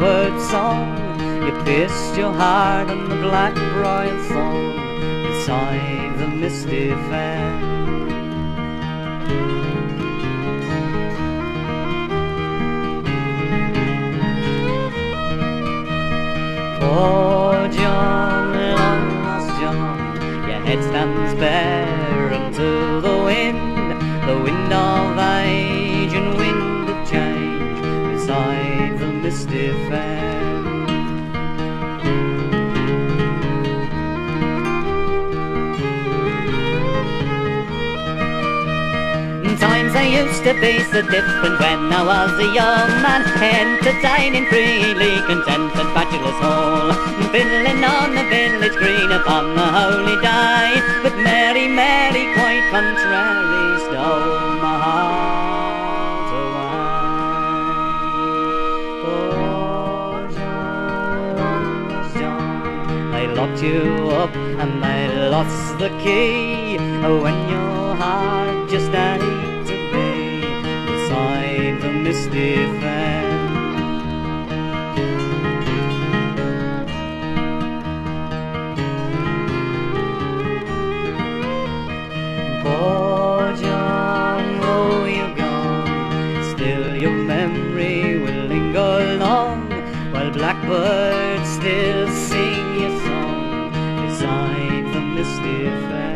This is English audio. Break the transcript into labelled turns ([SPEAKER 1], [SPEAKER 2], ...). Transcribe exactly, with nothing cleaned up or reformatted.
[SPEAKER 1] blackbird song. You pierced your heart on the blackbriar thorn beside the misty fen. Poor John, long lost John, your head stands bare unto the wind, the wind of age and wind of change beside the misty fen. Times they used to be so different when I was a young man, entertaining freely, content at Bachelor's Hall, fiddling on the village green upon the holy day. But Mary, Mary, quite contrary, stole my heart away. Poor John, John, they locked you up and they lost the key when your heart just ain't beside the misty fen. Poor John, oh you're gone, still your memory will linger long, while blackbirds still sing your song beside the misty fen.